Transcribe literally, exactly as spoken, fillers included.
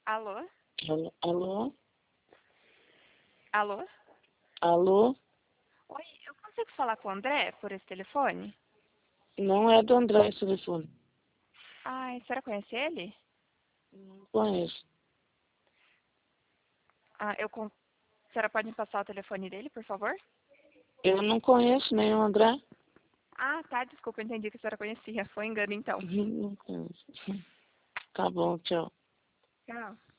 Alô? Alô? Alô? Alô? Alô? Oi, eu consigo falar com o André por esse telefone? Não é do André esse telefone. Ai, a senhora conhece ele? Não conheço. Ah, eu con... A senhora pode me passar o telefone dele, por favor? Eu não conheço nenhum André. Ah, tá, desculpa, entendi que a senhora conhecia. Foi engano, então. Não conheço. Tá bom, tchau. Tchau.